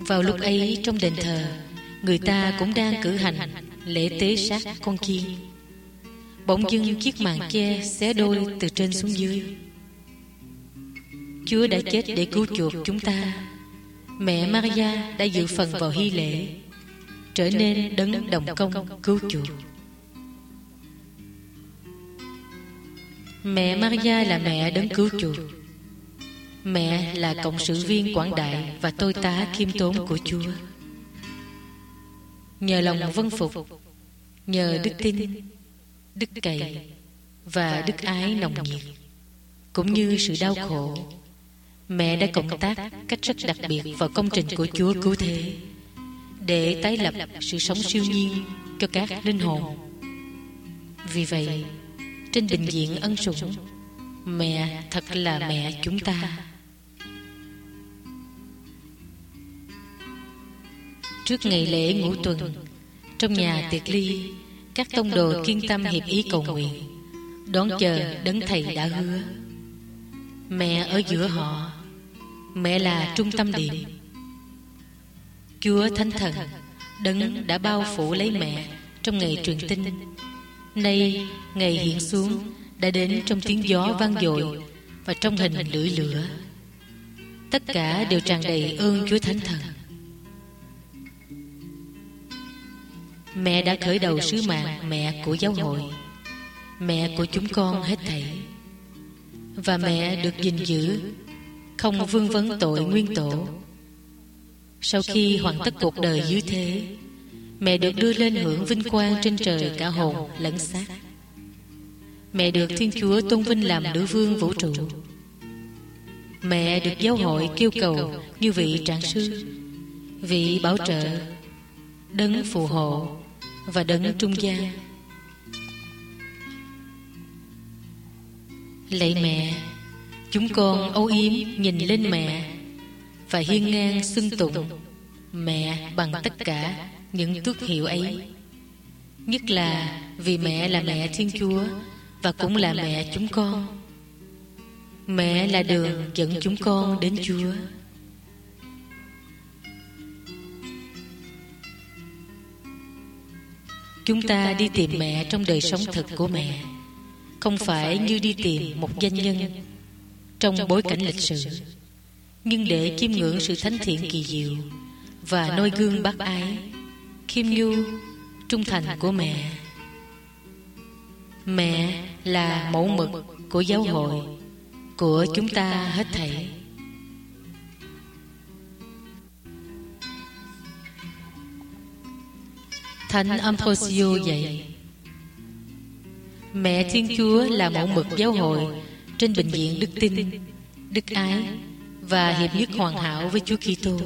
Vào lúc ấy trong đền thờ, người ta cũng đang cử hành lễ tế sát con chiên. Bỗng dưng chiếc màn che xé đôi từ trên xuống dưới. Chúa đã chết để cứu chuộc chúng ta. Mẹ Maria đã dự phần vào hy lễ, trở nên đấng đồng công cứu chuộc. Mẹ Maria là mẹ đấng cứu chuộc. Mẹ là cộng sự viên quảng đại và tôi tá khiêm tốn của Chúa. Nhờ lòng vâng phục, nhờ đức tin, đức cậy và đức ái nồng nhiệt, cũng như sự đau khổ, mẹ đã cộng tác cách rất đặc biệt vào công trình của Chúa cứu thế, để tái lập sự sống siêu nhiên cho các linh hồn. Vì vậy, trên bình diện ân sủng, mẹ thật là mẹ chúng ta. Trước ngày lễ ngũ tuần, trong nhà tiệc ly, các tông đồ kiên tâm hiệp ý cầu nguyện, đón chờ đấng thầy đã hứa. Mẹ ở giữa họ, mẹ là trung tâm điểm. Chúa Thánh Thần, đấng đã bao phủ lấy mẹ trong ngày truyền tin, nay ngày hiện xuống đã đến trong tiếng gió vang dội và trong hình lưỡi lửa. Tất cả đều tràn đầy ơn Chúa Thánh Thần. Mẹ đã khởi đầu sứ mạng mẹ của giáo hội, mẹ của chúng con hết thảy. Và mẹ được gìn giữ, không vương vấn tội nguyên tổ. Sau khi hoàn tất cuộc đời dưới thế, mẹ được đưa lên hưởng vinh quang trên trời cả hồn lẫn xác. Mẹ được Thiên Chúa tôn vinh làm nữ vương vũ trụ. Mẹ được giáo hội kêu cầu như vị trạng sư, vị bảo trợ, đấng phù hộ và đấng trung gian. Lạy mẹ, chúng con âu yếm nhìn lên mẹ và hiên ngang xưng tụng mẹ bằng tất cả những tước hiệu ấy, nhất là vì mẹ là mẹ Thiên Chúa và cũng là mẹ chúng con. Mẹ là đường dẫn chúng con đến Chúa. Chúng ta đi tìm mẹ trong đời sống thực của mẹ, không phải như đi tìm một danh nhân trong bối cảnh lịch sử, nhưng để chiêm ngưỡng sự thánh thiện kỳ diệu và noi gương bác ái, khiêm nhu, trung thành của mẹ. Mẹ là mẫu mực của giáo hội, của chúng ta hết thảy. Thánh Ambrosio dạy: mẹ Thiên Chúa là mẫu mực giáo hội trên bình diện đức tin, đức ái và hiệp nhất hoàn hảo với Chúa Kitô.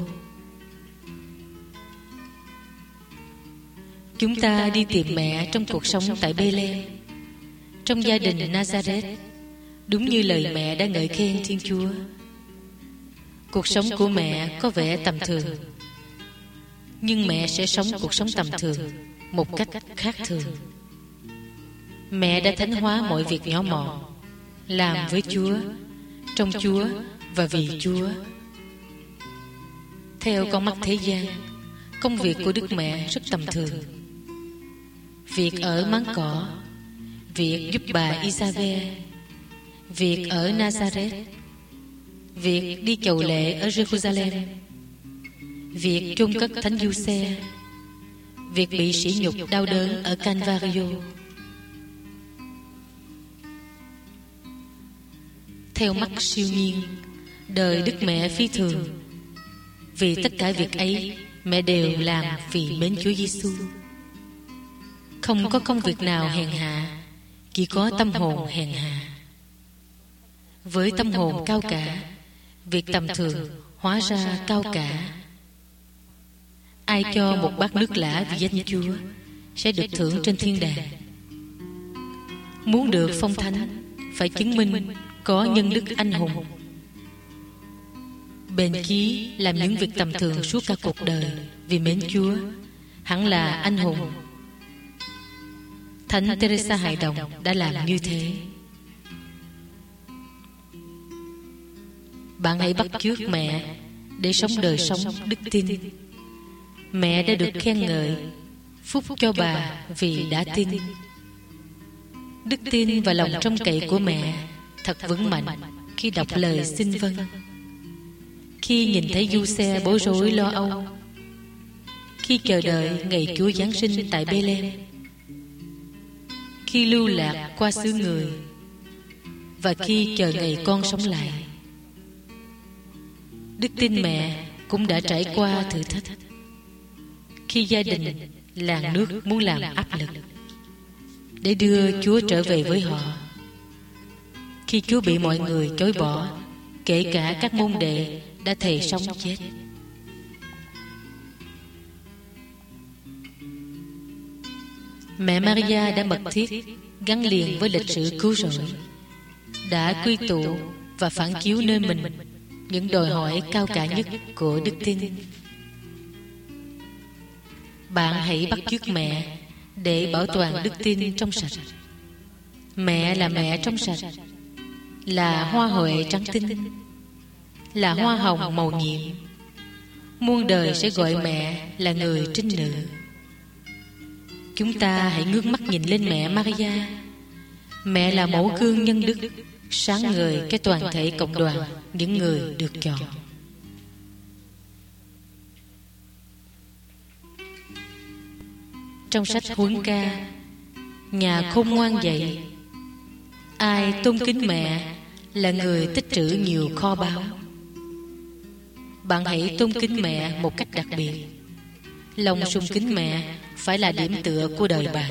Chúng ta đi tìm mẹ trong cuộc sống tại Bethlehem, trong gia đình Nazareth, đúng như lời mẹ đã ngợi khen Thiên Chúa. Cuộc sống của mẹ có vẻ tầm thường, nhưng mẹ sẽ sống cuộc sống tầm thường một cách khác thường. Mẹ đã thánh hóa mọi việc nhỏ mọn, làm với Chúa, trong Chúa và vì Chúa. Theo con mắt thế gian, công việc của Đức Mẹ rất tầm thường. Việc ở máng cỏ, việc giúp bà Isabel, việc ở Nazareth, việc đi chầu lễ ở Jerusalem, việc chôn cất Thánh Giuse, việc bị sỉ nhục đau đớn ở Calvario. Theo mắt siêu nhiên, đời Đức Mẹ phi thường. Vì tất cả việc ấy, mẹ đều làm vì mến Chúa Giêsu. Không có công việc nào hèn hạ, chỉ có tâm hồn hèn hạ. Với tâm hồn cao cả, việc tầm thường hóa ra cao cả. Ai cho một bát nước lã vì danh Chúa sẽ được thưởng trên thiên đàng. Muốn được phong thánh, phải chứng minh có nhân đức anh hùng. Bền chí làm những việc tầm thường suốt cả cuộc đời vì mến Chúa, hẳn là anh hùng. Thánh Teresa Hài Đồng đã làm như thế. Bạn hãy bắt chước mẹ để sống đời sống đức tin. Mẹ đã được khen ngợi, phúc cho bà vì đã tin. Đức tin và lòng trông cậy của mẹ thật vững mạnh khi đọc lời xin vâng, khi nhìn thấy Giuse bối rối lo âu, khi chờ đợi ngày Chúa Giáng sinh tại Bê-lem, khi lưu lạc qua xứ người, và khi chờ ngày con sống lại. Đức tin mẹ cũng đã trải qua thử thách, khi gia đình, làng nước muốn làm áp lực để đưa Chúa trở về với họ, khi Chúa bị mọi người chối bỏ, kể cả các môn đệ đã thề sống chết. Mẹ Maria đã mật thiết gắn liền với lịch sử cứu rỗi, đã quy tụ và phản chiếu nơi mình những đòi hỏi cao cả nhất của đức tin. Bạn hãy bắt chước mẹ để bảo toàn đức tin trong sạch. Mẹ là mẹ trong sạch, là hoa huệ trắng tinh, là hoa hồng màu nhiệm. Muôn đời sẽ gọi mẹ là người trinh nữ. Chúng ta hãy ngước mắt nhìn lên mẹ Maria. Mẹ là mẫu gương nhân đức, sáng ngời cái toàn thể cộng đoàn những người được chọn. Trong sách Huấn Ca, nhà khôn ngoan dạy, ai tôn kính mẹ là người tích trữ nhiều kho báu. Bạn hãy tôn kính mẹ một cách đặc biệt. Lòng sùng kính mẹ phải là điểm tựa của đời bạn.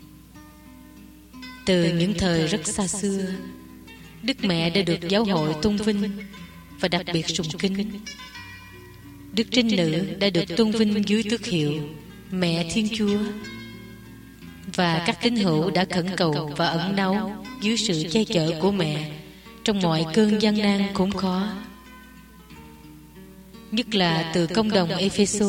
Từ những thời rất xa xưa, Đức Mẹ đã được giáo hội tôn vinh và đặc biệt sùng kính. Đức Trinh Nữ đã được tôn vinh dưới tước hiệu Mẹ Thiên Chúa, và các tín hữu đã khẩn cầu và ẩn náu dưới sự che chở của mẹ trong mọi cơn gian nan khốn khó. Nhất là từ công đồng Epheso,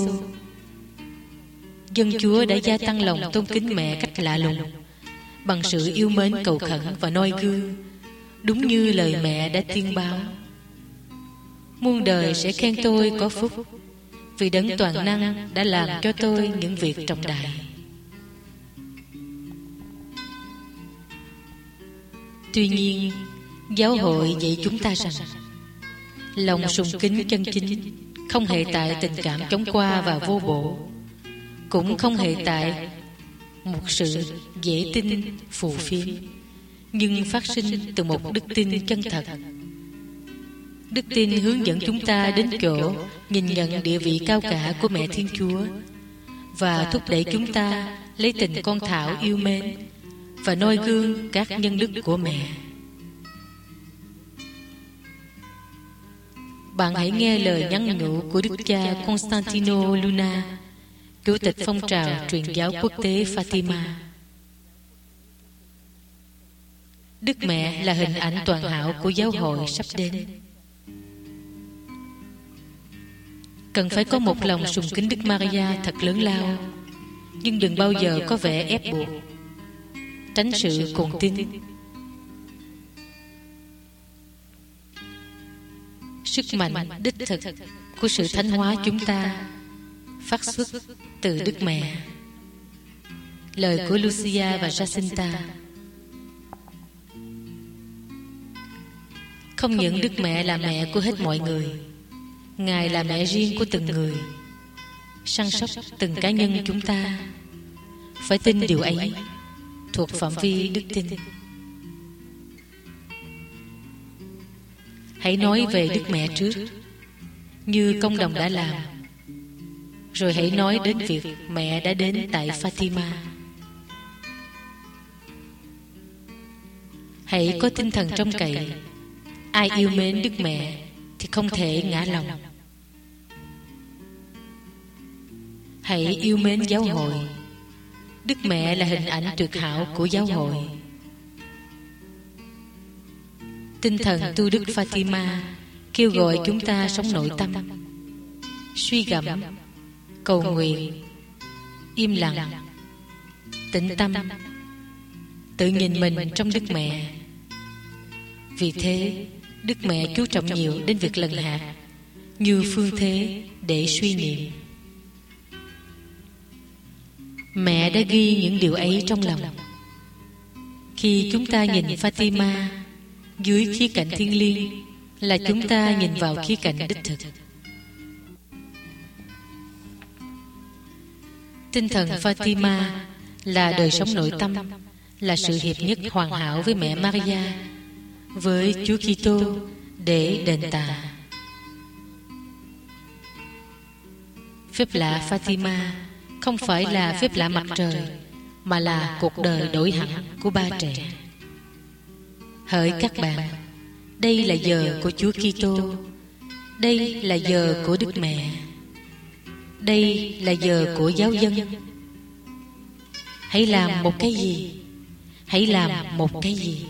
dân Chúa đã gia tăng lòng tôn kính mẹ cách lạ lùng bằng sự yêu mến cầu khẩn và noi gương, đúng như lời mẹ đã tiên báo: muôn đời sẽ khen tôi có phúc, vì Đấng toàn năng đã làm cho tôi những việc trọng đại. Tuy nhiên, giáo hội dạy chúng ta rằng lòng sùng kính chân chính không hề tại tình cảm chóng qua và vô bổ, cũng không hề tại một sự dễ tin phù phiếm, nhưng phát sinh từ một đức tin chân thật. Đức tin hướng dẫn chúng ta đến chỗ nhìn nhận địa vị cao cả của mẹ Thiên Chúa và thúc đẩy chúng ta lấy tình con thảo yêu mến và noi gương các nhân đức của mẹ. Bạn hãy nghe lời nhắn nhủ của Đức cha Constantino Luna, Chủ tịch phong trào truyền giáo quốc tế Fatima. Đức Mẹ là hình ảnh toàn hảo của giáo hội sắp đến. Cần phải có một lòng sùng kính Đức Maria thật lớn lao, nhưng đừng bao giờ có vẻ ép buộc. Tránh sự cuồng tín. Sức mạnh đích thực của sự thánh hóa chúng ta phát xuất từ Đức Mẹ. Lời của Lucia và Jacinta. Không những Đức Mẹ là mẹ của hết mọi người, Ngài là mẹ riêng của từng người, săn sóc từng cá nhân chúng ta. Phải tin điều ấy thuộc phạm vi đức tin. Hãy nói về Đức Mẹ trước, như công đồng đã làm, rồi hãy nói đến việc mẹ đã đến tại Fatima. Hãy có tinh thần trông cậy. Ai yêu mến Đức Mẹ thì không thể ngã lòng. Hãy yêu mến giáo hội. Đức Mẹ là hình ảnh tuyệt hảo của giáo hội. Tinh thần tu đức Fatima kêu gọi chúng ta sống nội tâm, suy gẫm, cầu nguyện, im lặng, tĩnh tâm, tự nhìn mình trong Đức Mẹ. Vì thế, Đức Mẹ chú trọng nhiều đến việc lần hạt, như phương thế để suy niệm. Mẹ đã ghi những điều ấy trong lòng. Khi chúng ta nhìn Fatima dưới khía cạnh thiêng liêng, là chúng ta nhìn vào khía cạnh đích thực. Tinh thần Fatima là đời sống nội tâm, là sự hiệp nhất hoàn hảo với mẹ Maria, với Chúa Kitô để đền tạ. Phép lạ Fatima không phải là phép lạ mặt trời, mà là cuộc đời đổi hẳn của ba trẻ. Hỡi các bạn, đây là giờ của Chúa Kitô, đây là giờ của Đức Mẹ, đây là giờ của giáo dân. Hãy làm một cái gì? Hãy làm một cái gì?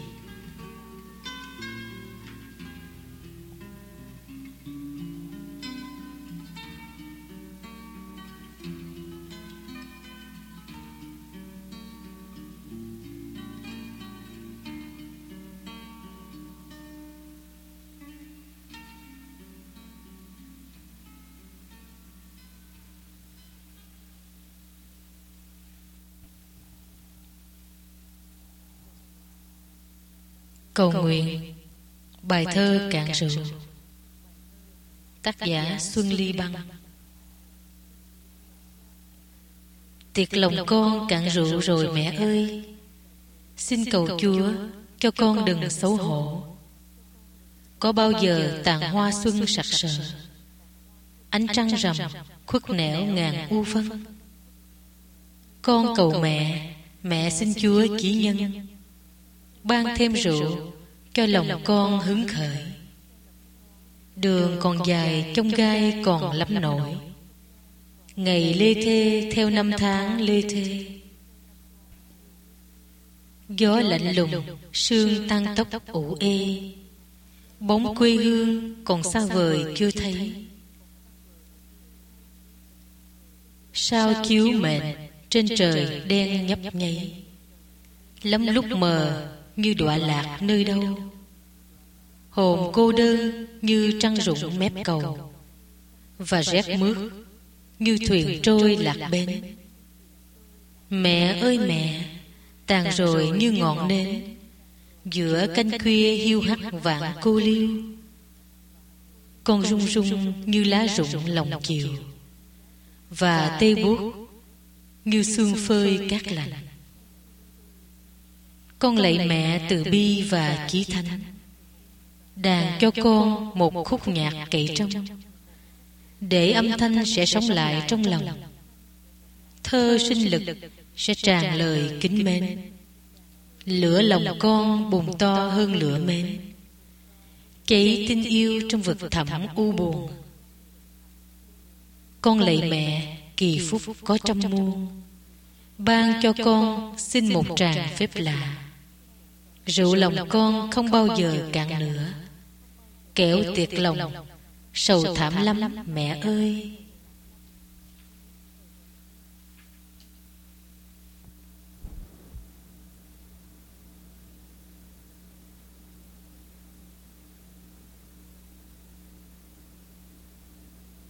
Cầu nguyện. Bài thơ Cạn Rượu. Tác giả Xuân Ly Băng. Tiệc lòng con cạn rượu rồi mẹ ơi, xin cầu Chúa cho con đừng xấu hổ. Có bao giờ tàn hoa xuân sặc sỡ, ánh trăng rằm khuất nẻo ngàn u vân. Con cầu mẹ, mẹ xin Chúa chỉ nhân, ban thêm rượu cho lòng con hứng khởi. Đường còn dài chông gai còn lắm nổi, ngày lê thê theo năm tháng lê thê. Gió lạnh lùng, sương tăng tốc ủ ê, bóng quê hương còn xa vời chưa thấy. Sao chiếu mệnh trên trời đen nhấp nháy, lắm lúc mờ như đọa lạc nơi đâu. Hồn cô đơn như trăng rụng mép cầu, và rét mướt như thuyền trôi lạc bên. Mẹ ơi mẹ, tàn rồi như ngọn nến, giữa canh khuya hiu hắt vạn cô liêu. Con rung rung như lá rụng lòng chiều, và tê buốt như sương phơi cát lạnh. Con lạy mẹ từ bi và chí thánh, đàn cho con một khúc nhạc cậy trong, để âm thanh sẽ sống lại trong lòng. Thơ sinh lực sẽ tràn lời kính mến, lửa lòng con bùng to hơn lửa mến, cháy tình yêu trong vực thẳm u buồn. Con lạy mẹ kỳ phúc có trong muôn, ban cho con xin một tràng phép lạ. Rượu lòng con không bao giờ cạn nữa, kẻo tiệc lòng sầu thảm lắm mẹ ơi.